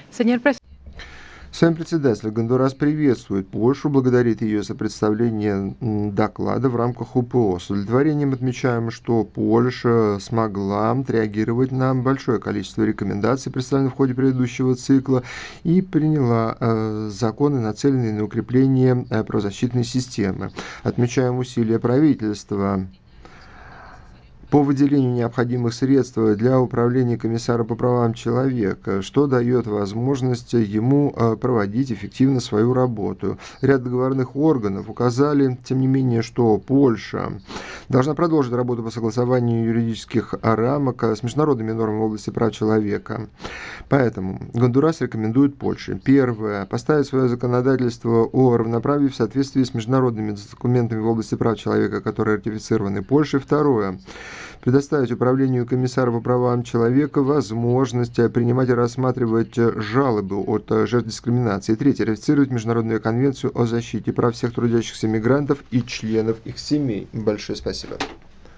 Señor presidente. Сам председатель Гондурас приветствует Польшу, благодарит ее за представление доклада в рамках УПО. С удовлетворением отмечаем, что Польша смогла отреагировать на большое количество рекомендаций, представленных в ходе предыдущего цикла, и приняла законы, нацеленные на укрепление правозащитной системы. Отмечаем усилия правительства по выделению необходимых средств для управления комиссара по правам человека, что дает возможность ему проводить эффективно свою работу. Ряд договорных органов указали, тем не менее, что Польша должна продолжить работу по согласованию юридических рамок с международными нормами в области прав человека. Поэтому Гондурас рекомендует Польше: первое, поставить свое законодательство о равноправии в соответствии с международными документами в области прав человека, которые ратифицированы Польшей. Второе, предоставить управлению комиссара по правам человека возможность принимать и рассматривать жалобы от жертв дискриминации. Третье, ратифицировать Международную конвенцию о защите прав всех трудящихся мигрантов и членов их семей. Большое спасибо.